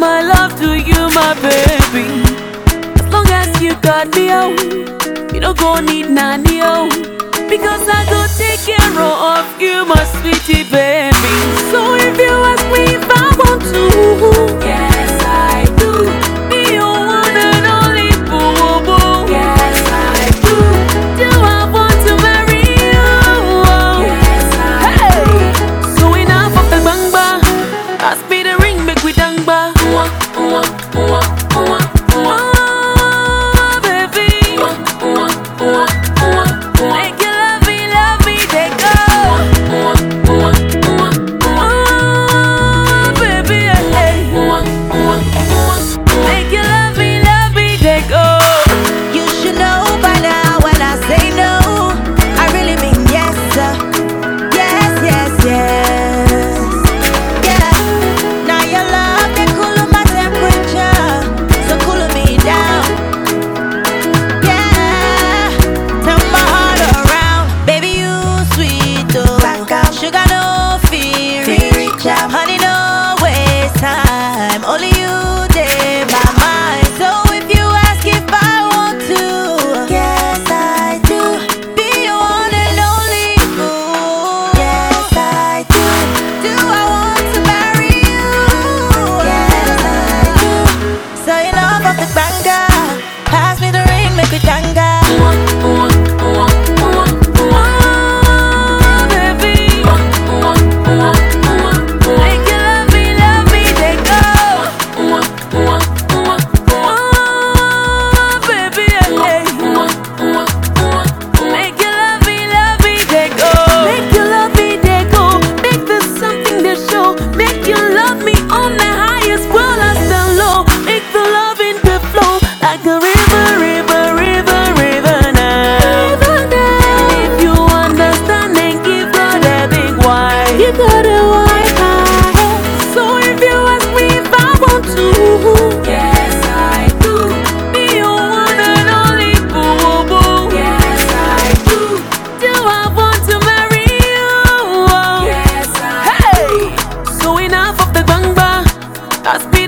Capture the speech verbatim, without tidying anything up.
my love to you, my baby. As long as you got me, oh, you don't go need nanny, oh, because I go take care of you, my sweetie baby. So if you ask me if I want to, yes I do. Be your one and only boo boo. Yes I do. Do I want to marry you? Yes I do. So enough of the bangba. Pass me the ring, make we dangba. Mwah, mwah, mwah, mwah, mwah. Oh, baby. Mwah, mwah, mwah, mwah, mwah. Make you love me, love me, they go. Mwah, mwah, mwah, mwah. Oh, baby, hey. Mwah, mwah, mwah, mwah. Make you love me, love me, they go. You should know by now when I say no, I really mean yes, sir. Yes, yes, yes. Yeah. Now your love, they cool my temperature, so cool me down. Yeah. Turn my heart around, baby you sweet oh. Back up. Sugar no fear, reach out, honey no waste time. Only you dey my mind. So if you ask if I want to, yes I do. Be your one and only boo. Yes I do. Do I want to marry you? Yes I do. So enough of the banga. Pass me the ring, make we tanga. Mwah, mwah, mwah, mwah, mwah. Oh, baby. Mwah, mwah, mwah, mwah, mwah. Make you love me, love me, they go. Mwah, mwah, mwah, mwah. Oh, baby, hey. Mwah, mwah, mwah, mwah. Make you love me, love me, they go. Make you love me, they go. Make this something to show. Make you love me on the highest, well as the low. Make the love in the flow like a river, river, river, river now. River now. And if you understand, then give God a big why. You got a why. So if you ask me if I want to, yes I do. Be your one and only boo boo. Yes I do. Do I want to marry you? Yes I do. Hey. So enough of the bangba. Ask me